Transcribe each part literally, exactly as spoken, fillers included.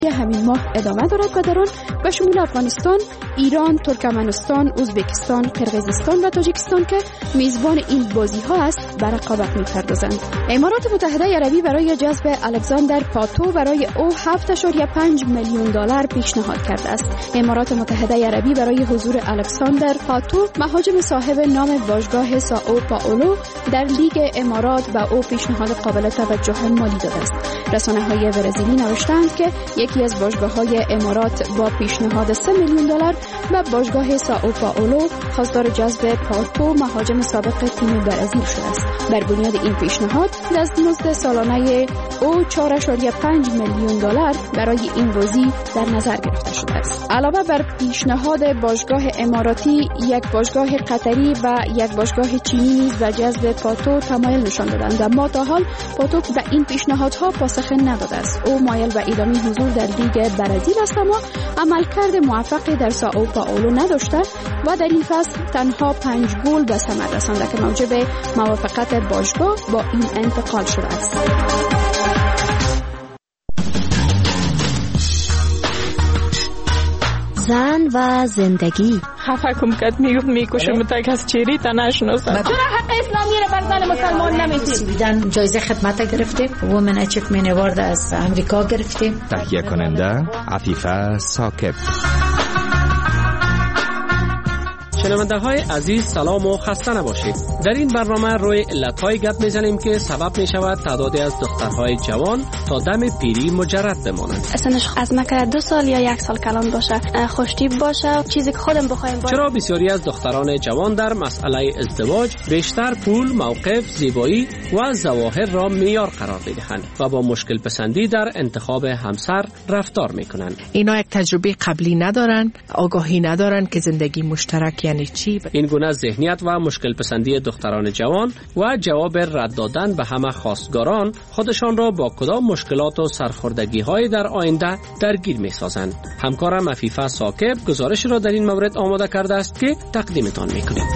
همین ماه ادامه دارد و در آن به شمول افغانستان، ایران، ترکمنستان، ازبکستان، قرقیزستان و تاجیکستان که میزبان این بازی ها است به رقابت می‌پردازند. امارات متحده عربی برای جذب الکساندر پاتو برای او هفت و پنج میلیون دلار پیشنهاد کرده است. امارات متحده عربی برای حضور الکساندر پاتو، مهاجم صاحب نام باشگاه سائو پائولو در لیگ امارات، به او پیشنهاد قابل توجه مالی داده است. رسانه‌های برزیلی نوشتند که یکی از باشگاه‌های امارات با پیشنهاد سه میلیون دلار به باشگاه سائو پائولو خواستار جذب پاتو، مهاجم سابق تیم برزیل شده است. بر بنیاد این پیشنهاد دستمزد سالانه او چهار و پنج میلیون دلار برای این بازی در نظر گرفته شده است. علاوه بر پیشنهاد باشگاه اماراتی، یک باشگاه قطری و یک باشگاه چینی نیز به جذب پاتو تمایل نشان دادند، اما تا حال پاتو به این پیشنهادها پاسخ نداده است. او مایل به ادامه حضور در لیگ برزیل است، اما عملکرد موفقی در سائو پائولو نداشته و در این فصل تنها پنج گل به ثمر رسانده که موجب موافقت باشگاه با این انتقال شده است. زن و زندگی. خفه کم کد میگفت میکشم تا کس چیری تا نشناسم. چرا حق اسلامی را بر زن مسلمان نمیدید؟ سویدن جایزه خدمت گرفتیم، وومن اچیومنت اوارد از امریکا گرفتیم. تهیه کننده عفیفه ثاقب. شنونده های عزیز سلام و خسته نباشید. در این برنامه روی علتهای گپ میزنیم که سبب می شود تعدادی از دخترهای جوان تا دم پیری مجرد بمانند. سنش از مکه دو سال یا یک سال کلان باشه، خوشتیپ باشه، چیزی که خودم بخوایم باشه. چرا بسیاری از دختران جوان در مسئله ازدواج بیشتر پول، موقف، زیبایی و ظواهر را معیار قرار میدهند و با مشکل پسندی در انتخاب همسر رفتار میکنند؟ اینا یک تجربه قبلی ندارن، آگاهی ندارن که زندگی مشترک یعنی چی. این گونه ذهنیت و مشکل پسندی دختران جوان و جواب رد دادن به همه خواستگاران خودشان را با کدام مشکلات و سرخوردگی های در آینده درگیر می سازند. همکارم عفیفه ثاقب گزارش را در این مورد آماده کرده است که تقدیمتان می کنیم.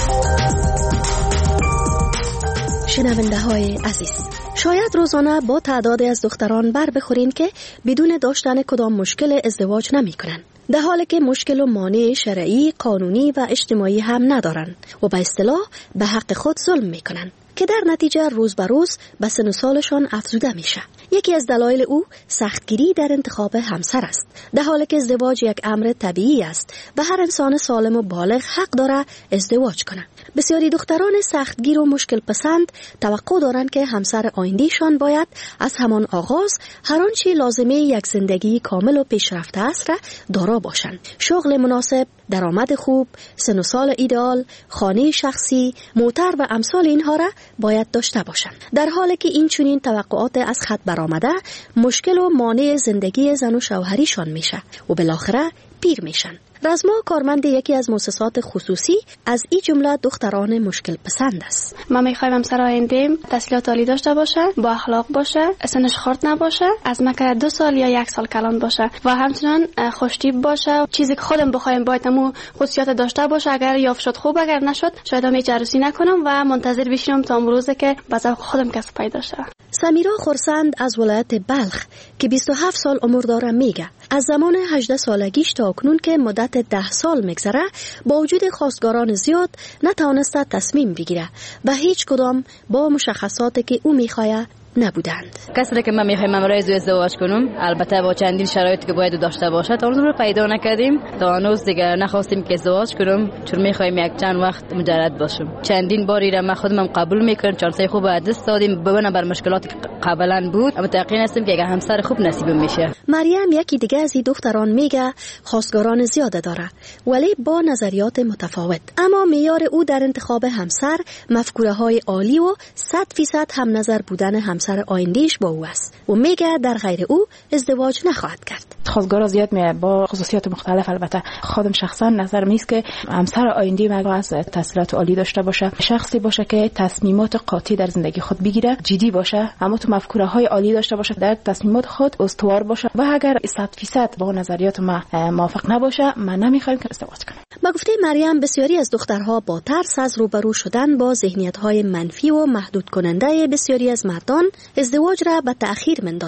شنونده های عزیز، شاید روزانه با تعدادی از دختران بر بخورین که بدون داشتن کدام مشکل ازدواج نمی کنن، در حالی که مشکل و مانع شرعی، قانونی و اجتماعی هم ندارن و به اصطلاح به حق خود ظلم میکنن که در نتیجه روز به روز به سن و سالشان افزوده میشه. یکی از دلایل او سختگیری در انتخاب همسر است، در حالی که ازدواج یک امر طبیعی است و هر انسان سالم و بالغ حق داره ازدواج کنه. بسیاری دختران سختگیر و مشکل پسند توقع دارند که همسر آیندهشان باید از همان آغاز هر آنچه لازمه یک زندگی کامل و پیشرفته است را دارا باشند. شغل مناسب، درآمد خوب، سن و سال ایدئال، خانه شخصی، موتر و امثال اینها را باید داشته باشند. در حالی که این چنین توقعات از خط برآمده مشکل و مانع زندگی زن و شوهریشان میشه و بالاخره پیر میشن. رزما کارمند یکی از مؤسسات خصوصی از این جمله دختران مشکل پسند است. ما میخوایم همسر آینده‌ام تحصیلات عالی داشته باشه، با اخلاق باشه، سنش خرد نباشه، از مکه دو سال یا یک سال کلان باشه و همچنان خوشتیپ باشه. چیزی که خودم بخوایم باید همون خصوصیات داشته باشه. اگر یافت شد خوب، اگر نشد شاید هم جرسی نکنم و منتظر بشینم تا امروزه که به ذوق خودم کسب پیدا شه. سمیرا خورسند از ولایت بلخ که بیست و هفت سال عمر داره میگه از زمان هجده سالگیش تا اکنون که مدت ده سال میگذره با وجود خواستگاران زیاد نتوانسته تصمیم بگیره و هیچ کدام با مشخصاتی که او میخواه نبودند. کسی که من میخوایم امروز ازدواج کنم، البته با چندین شرایطی که باید داشته باشه، تا اون رو پیدا نکردیم. تا هنوز دیگه نخواستیم که ازدواج کنم، چون میخوایم یک چند وقت مجرد باشم. چندین باری را من خودم قبول میکنم، چانسای خوب از دست دادیم ببینم بر مشکلاتی که قبلا بود، اما یقین هستم که اگه همسر خوب نصیبم میشه. مریم یکی دیگه از دختران میگه خواستگاران زیاده داره ولی با نظریات متفاوت، اما معیار او در انتخاب همسر مفکوره های عالی و صد فیصد هم نظر بودن همسر سر آیندهش با او است و میگه در غیر او ازدواج نخواهد کرد. خواستگارا زیاد میه با خصوصیات مختلف. البته خودم شخصا نظر میست که همسر آینده من از تحصیلات عالی داشته باشه، شخصی باشه که تصمیمات قاطع در زندگی خود بگیره، جدی باشه، اما تو مفکوره های عالی داشته باشه، در تصمیمات خود استوار باشه و اگر صد فیصد با نظریات ما موافق نباشه، من نمیخوایم که ازدواج کنم. با گفته مریم بسیاری از دخترها با ترس از روبرو شدن با ذهنیت‌های منفی و محدود کننده بسیاری از مردان ازدواج را به تأخیر مندازند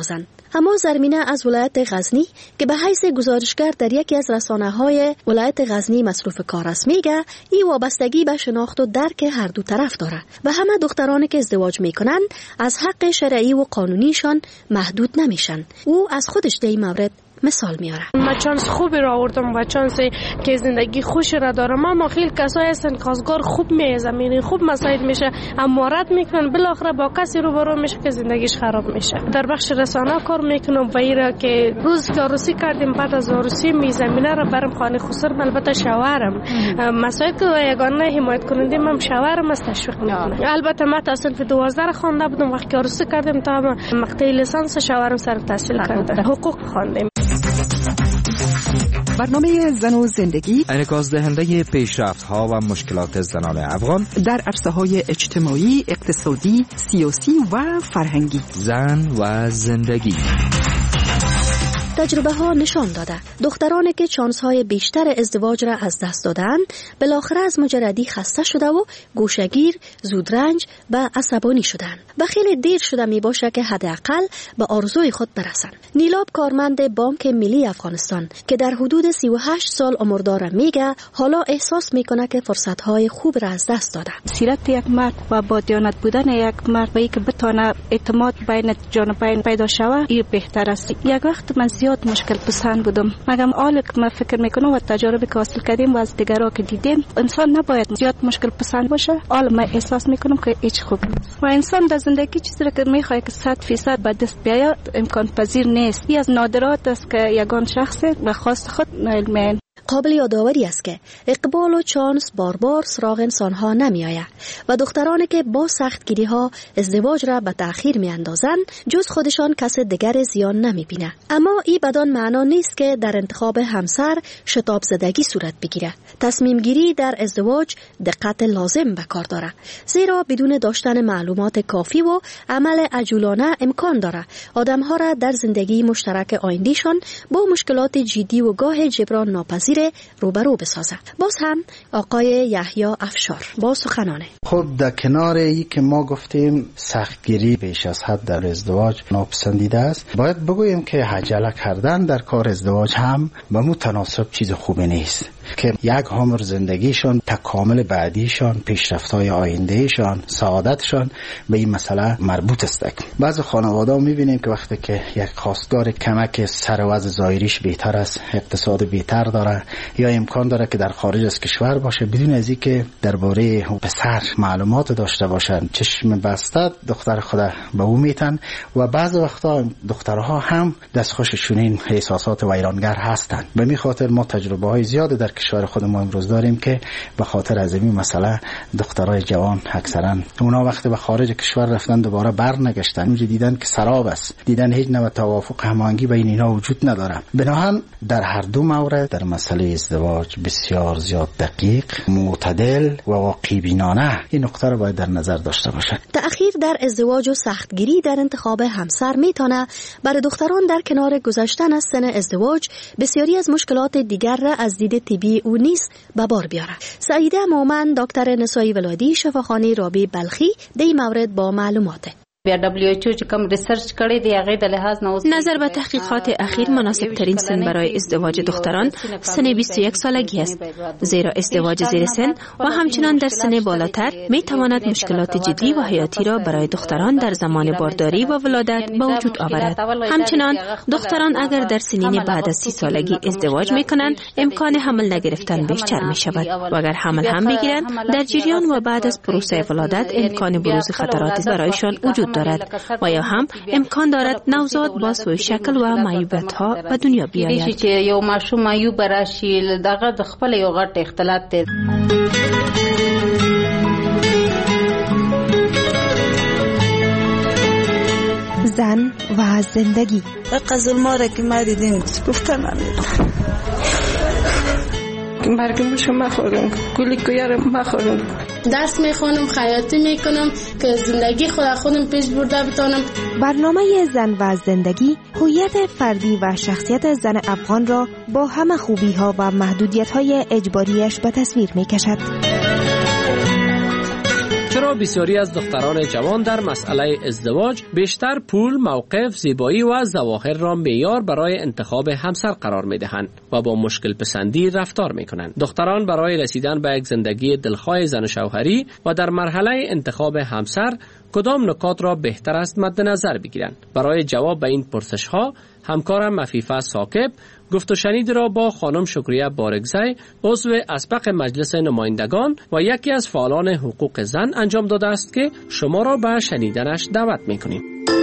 اما زرمینه از ولایت غزنی که به حیث گزارشگر در یکی از رسانه‌های ولایت غزنی مصروف کار است میگه این وابستگی به شناخت و درک هر دو طرف داره و همه دخترانی که ازدواج میکنن از حق شرعی و قانونیشان محدود نمیشن. او از خودش در این مورد مثال میاره. من چانس خوبی را آوردم و چانس که زندگی خوش را دارم. اما خیلی کسایی هستن که خواستگار خوب میزنن، خوب مساعد میشه، امارت میکنن، بالاخره با کسی روبرو میشه که زندگیش خراب میشه. در بخش رسانه کار میکنم و ایرا که روز که عروسی کردیم، بعد از عروسی میزمینه را برم خانه خسرم، البته شوهرم مساعد که یگانه حمایت کننده من شوهرم است تشویق میکنه. البته من تا صنف دوازده خوانده بودم، وقتی که عروسی کردیم تا مقطع لیسانس شوهرم سر تحصیل کرده، حقوق خواندیم. برنامه زن و زندگی انعکاس دهنده پیشرفت‌ها و مشکلات زنان افغان در عرصه‌های اجتماعی، اقتصادی، سیاسی و فرهنگی. زن و زندگی. تجربه ها نشان داده دخترانی که چانس های بیشتر ازدواج را از دست دادن بالاخره از مجردی خسته شده و گوشه‌گیر، زودرنج و عصبانی شدن و خیلی دیر شده می باشه که حداقل به آرزوی خود برسن. نیلاب کارمند بانک ملی افغانستان که در حدود سی و هشت سال عمر داره میگه حالا احساس میکنه که فرصت های خوب را از دست داده. سیرت یک مرد و با دیانت بودن یک مرد و که بتونه اعتماد بین جانبین پیدا شود این بهتر است. یک وقت من زیاد مشکل پسند بودم، مگم حالا که من فکر میکنم و تجاربی که حاصل کردیم و از دیگرها که دیدیم انسان نباید زیاد مشکل پسند باشه. حالا من احساس میکنم که هیچ خوب و انسان در زندگی چیزی را که میخواد که صد فیصد به دست بیاید امکان پذیر نیست. این از نادرات است که یگان شخص به خواست خود نائل می‌شود. قابل یادآوری است که اقبال و چانس بار بار سراغ انسانها نمی آید و دخترانی که با سختگیری ها ازدواج را به تأخیر می اندازند جز خودشان کس دیگر زیان نمی بینه. اما این بدان معنا نیست که در انتخاب همسر شتاب زدگی صورت بگیره. تصمیم گیری در ازدواج دقت لازم به کار داره، زیرا بدون داشتن معلومات کافی و عمل عجولانه امکان داره آدمها را در زندگی مشترک آیندهشان با مشکلات جدی و گاه جبران ناپذیر روبرو بسازه. باز هم آقای یحیی افشار با سخنانه. خب در کنار ای که ما گفتیم سختگیری بیش از حد در ازدواج ناپسندیده است، باید بگوییم که عجله کردن در کار ازدواج هم به متناسب چیز خوبی نیست که یک عمر زندگیشان، تکامل بعدیشان، پیشرفت‌های آیندهشان، سعادتشان به این مسئله مربوط است. بعضی خانواده‌ها می‌بینیم که وقتی که یک خواستگار کمک سر و وضع ظاهریش بهتر است، اقتصاد بهتر داره یا امکان داره که در خارج از کشور باشه، بدون از اینکه درباره پسر معلومات داشته باشن، چشم بسته دختر خود به او میتن و بعضی وقتا دخترها هم دستخوششون این احساسات ویرانگر هستند. به می خاطر ما تجربه‌های زیاد در کشور خود ما امروز داریم که به خاطر از این مسئله دخترای جوان اکثرا اونا وقتی به خارج کشور رفتن دوباره برنگشتن، اونجا دیدن که سراب است، دیدن هیچ نوع توافق هماهنگی بین اینا وجود نداره. بنابراین در هر دو مورد در مسئله ازدواج بسیار زیاد دقیق، معتدل و واقعی بینانه این نقطه رو باید در نظر داشته باشد. تأخیر در ازدواج و سختگیری در انتخاب همسر میتونه برای دختران در کنار گذشتن از سن ازدواج بسیاری از مشکلات دیگر را از دید طبی او نیز به بار بیاره. سعیده مومن دکتر نسایی ولادی شفاخانه رابی بلخی در این مورد با معلومات نظر به تحقیقات اخیر مناسب ترین سن برای ازدواج دختران سن بیست و یک سالگی است، زیرا ازدواج زیر سن و همچنان در سن بالاتر می تواند مشکلات جدی و حیاتی را برای دختران در زمان بارداری و ولادت به وجود آورد. همچنان دختران اگر در سنین بعد از سی سالگی ازدواج می کنند امکان حمل نگرفتن بیشتر می شود و اگر حمل هم بگیرند در جریان و بعد از پروسه ولادت امکان بروز خطراتی برایشان وجود دارد و یا هم امکان دارد نوزاد با سوء شکل و معیوبیت ها به دنیا بیاید. چې یو ماشوم معیوب راشي دغه د خپل یو غټ اختلاط دی. زن و زندگی. قزل ماره که ما دیدیم گفتن نمیدونم مرگم شما خورم گلی کویارم ما خورم درس میخونم، خیاطی میکنم که زندگی خود خودم پیش برده بتونم. برنامه زن و زندگی هویت فردی و شخصیت زن افغان را با همه خوبی ها و محدودیت های اجباریش به تصویر میکشد. چرا بسیاری از دختران جوان در مسئله ازدواج بیشتر پول، موقف، زیبایی و ظواهر را معیار برای انتخاب همسر قرار می‌دهند و با مشکل پسندی رفتار می‌کنند؟ دختران برای رسیدن به یک زندگی دلخواه زن و شوهری و در مرحله انتخاب همسر کدام نکات را بهتر است مد نظر بگیرند؟ برای جواب به این پرسش‌ها همکارم مفیفه ساکب گفت و شنید را با خانم شکریه بارگزی عضو اسبق مجلس نمایندگان و یکی از فعالان حقوق زن انجام داده است که شما را به شنیدنش دعوت می‌کنیم.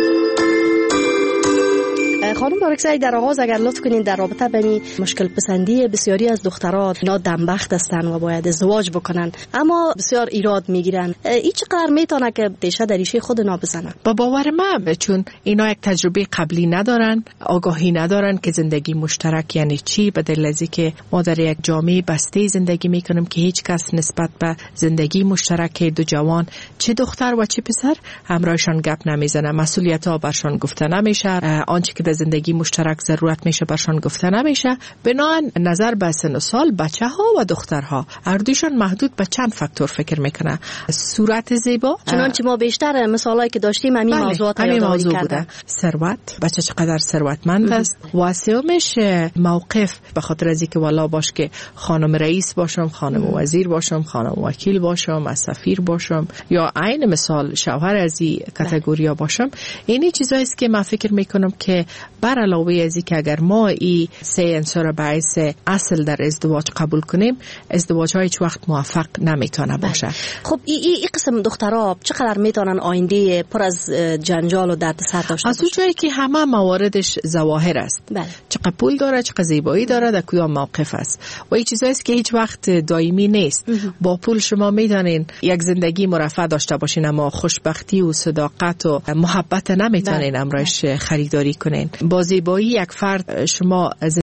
خانم بارگزی، در آغاز اگر لطف کنین در رابطه با این مشکل پسندی بسیاری از دخترات، اینا دمبخت هستن و باید ازدواج بکنن اما بسیار ایراد میگیرن، این چقدر میتونه که دیشه در ریشه خود اینا بزنن؟ با باور من چون اینا یک تجربه قبلی ندارن، آگاهی ندارن که زندگی مشترک یعنی چی، به دلیل از اینکه ما در یک جامعه بسته زندگی میکنیم که هیچ کس نسبت به زندگی مشترک دو جوان چه دختر و چه پسر همراهشان گپ نمیزنه، مسئولیت ها برشان گفته نمیشه، آنچه که زندگی مشترک ضرورت میشه برشان گفته نمیشه. بنابراین نظر به سن و سال بچه ها و دخترها هر دویشان محدود به چند فاکتور فکر میکنه. صورت زیبا، چنانچه ما بیشتر مثالایی که داشتیم همین موضوعات همین موضوع بوده. ثروت، بچه چقدر ثروتمند است. و سومش موقف، به خاطر از اینکه والا باش که خانم رئیس باشم، خانم وزیر باشم، خانم وکیل باشم، از سفیر باشم یا عین مثال شوهر از این کاتگوریا باشم. اینی چیزایی است که من فکر میکنم که بر علاوه از اینکه اگر ما این سه عنصر باعث اصل در ازدواج قبول کنیم، ازدواج های هیچ وقت موفق نمیتونه باشه. خب این ای, ای قسم دخترها چقدر میتونن آینده پر از جنجال و دردسر داشته از اون جایی که همه مواردش ظواهر است، بله. چقدر پول داره، چقدر زیبایی داره، در کدام موقف است و این چیزایی است که هیچ وقت دائمی نیست. با پول شما میتونین یک زندگی مرفه داشته باشین اما خوشبختی و صداقت و محبت نمیتونین امرایش خریداری کنین. با زیبایی یک فرد شما